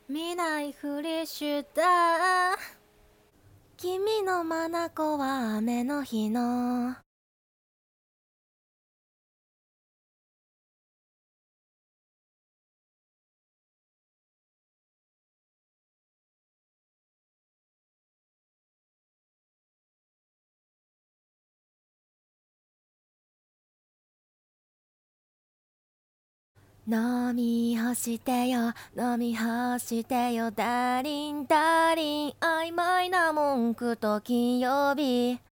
見ないふりした君の眼は雨の日の飲み干してよ飲み干してよダーリンダーリン曖昧な文句と金曜日